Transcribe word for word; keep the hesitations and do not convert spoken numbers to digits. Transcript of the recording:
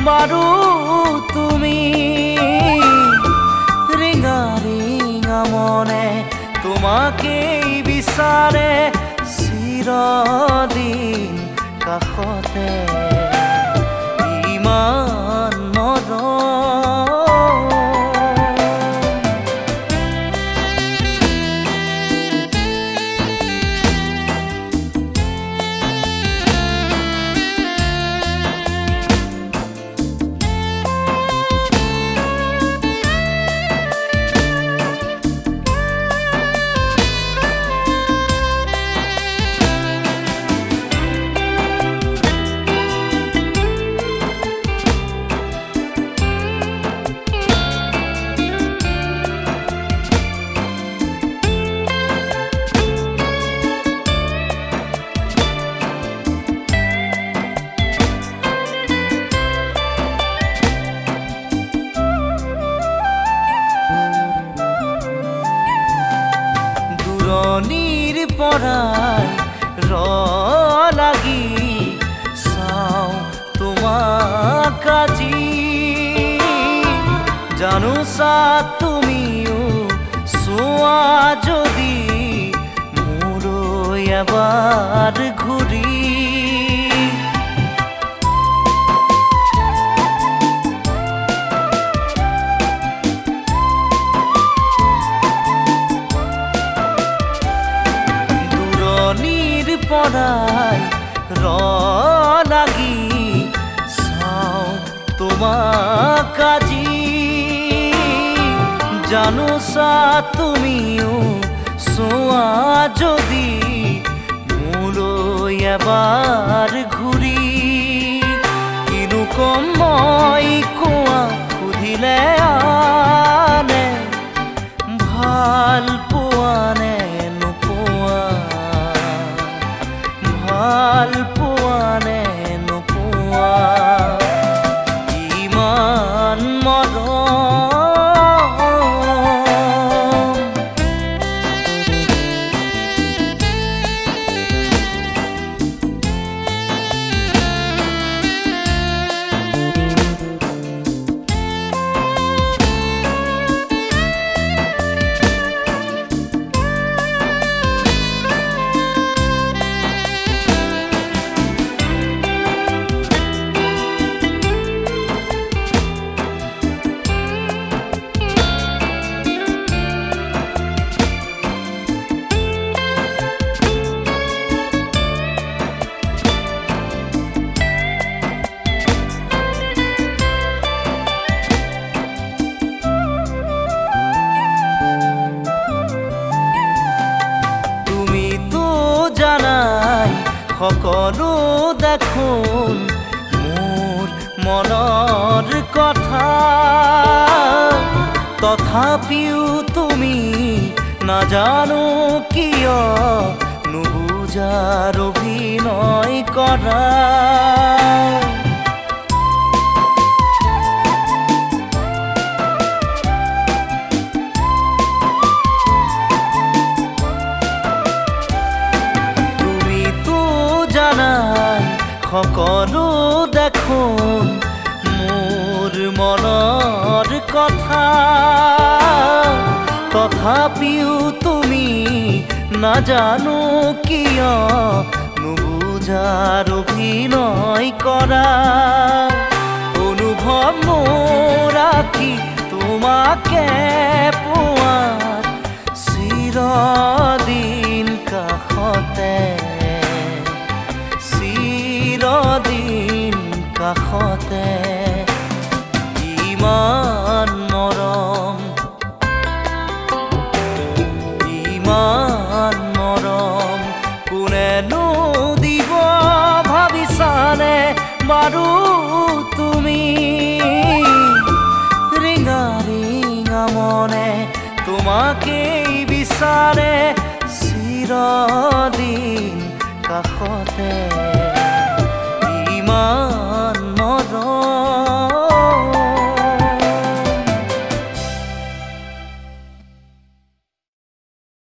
বাৰু তুমি ৰিঙা ৰিঙা মনে তোমাকেই বিচাৰে চিৰদিন কাষতে ইমান মৰম দূৰণিৰ পৰাই ৰ লাগি চাওঁ তোমাক আজি জানোচা তুমিও চোৱা যদি মোলৈ এবাৰ ঘূৰি পৰাই ৰ লাগি চাওঁ তোমাক আজি জানোচা তুমিও চোৱা যদি মোলৈ এবাৰ ঘূৰি কিনো কম মই কোৱা সুধিলে আনে ভাল পোৱা নে নোপোৱা ভাল পোৱা নে নোপোৱা ইমান মৰম সকলো দেখোন মোৰ মনৰ কথা তথাপিও তুমি নাজানো কিয় নুবুজাৰ অভিনয় কৰা সকলো দেখোন মোৰ মনৰ কথা তথাপিও তুমি নাজানো কিয় নুবুজাৰ অভিনয় কৰা অনুভৱ মোৰ আঁকি তোমাকে পোৱাৰ চিৰদিন কাষতে চিৰদিন কাষতে ইমান মৰম ইমান মৰম কোনেনো দিব ভাবিছানে বাৰু তুমি ৰিঙা ৰিঙা মনে তোমাকেই বিচাৰে চিৰদিন কাষতে